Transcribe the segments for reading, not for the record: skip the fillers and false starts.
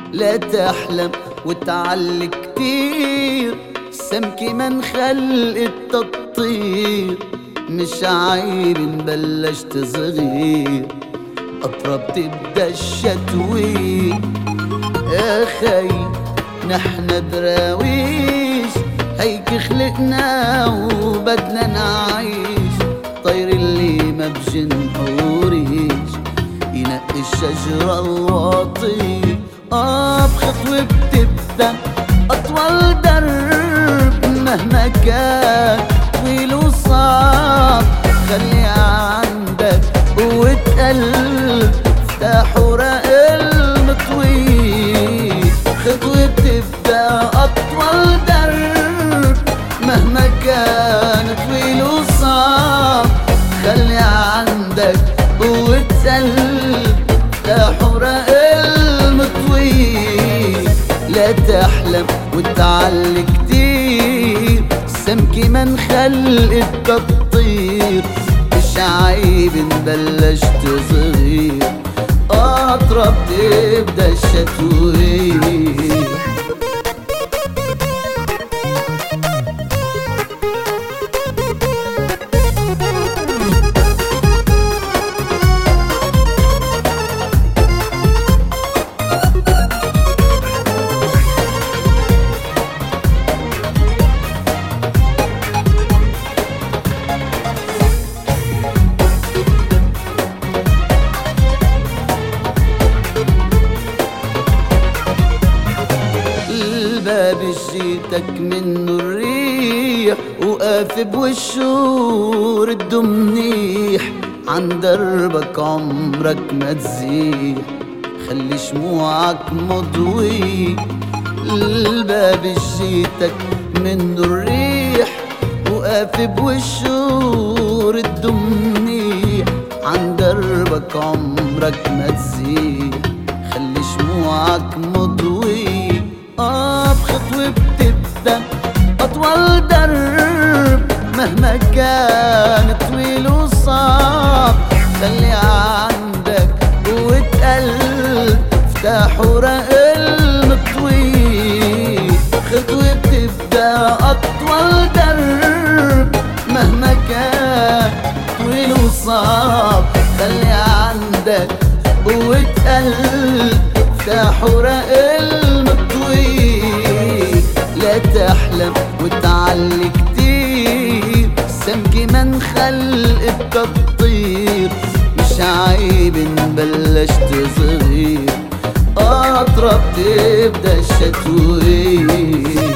لا تحلم وتعلي كتير، السمك من خلقت تطير. مش عيب بلشت صغير، قطرة بتبدا الشتوي. يا خي نحنا دراويش، هيك خلقنا وبدنا نعيش. طير اللي ما بجنحوريش ينقي الشجرة الواطي. بخطوة بتبدا أطول درب، مهما كان طويل وصعب. خلي عندك قوة قلب، افتح ورق المطويل. خطوة بتبدا أطول درب، مهما كان طويل وصعب. خلي عندك قوة قلب، افتح ورق المطويل. لا تحلم وتعلي كتير، السمكة من خلقت تطير. مش عيب بلشت صغير، قطرة بتبدا الشتوية. الباب جيتك منه الريح، وقاف بوشور الدمنيح. عن دربك عمرك ما تزيح، خلي شموعك مضوي. الباب جيتك منه الريح، وقاف بوشور الدمنيح. عن دربك عمرك ما تزيح، خلي شموعك مضوي. بخطوة بتبدا أطول درب، مهما كان طويل وصعب. خلي عندك قوة قلب، افتح ورق المطويل. خطوة بتبدا أطول درب، مهما كان طويل وصعب. خلي عندك قوة قلب، افتح ورق المطويل. لا تحلم وتعلي كتير، السمكة من خلقت تطير. مش عيب بلشت صغير، قطرة بتبدا الشتوية.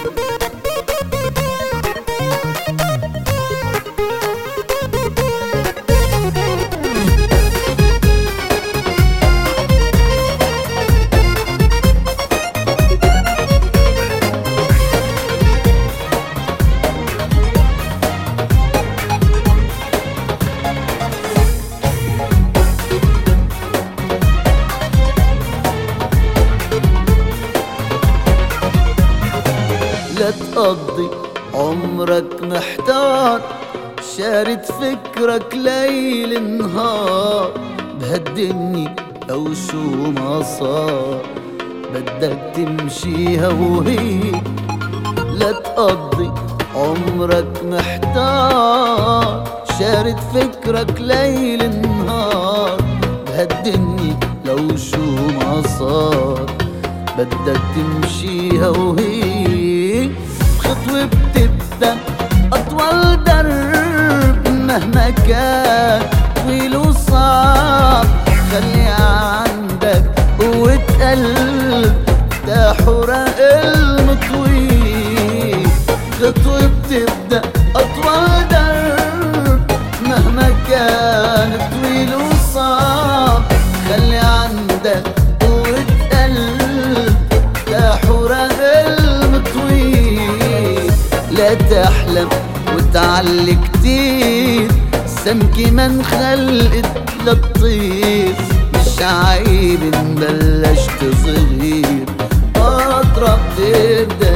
لا تقضي عمرك محتار، شارد فكرك ليل نهار. بهالدنيا لو شو ما صار، بدك تمشيها وهي. لا تقضي عمرك محتار، شارد فكرك ليل نهار. بهالدنيا لو شو ما صار، بدك تمشيها وهي. خطوة بتبدا أطول درب، مهما كان طويل وصعب. خلي عندك قوة قلب، افتح ورق المطويل. خطوة بتبدا أطول درب، مهما كان طويل وصعب. خلي عندك قوة قلب، افتح ورق المطويل. لا تحلم وتعلي كتير، السمكة من خلقت لتطير. مش عيب بلشت صغير، قطرة بتبدا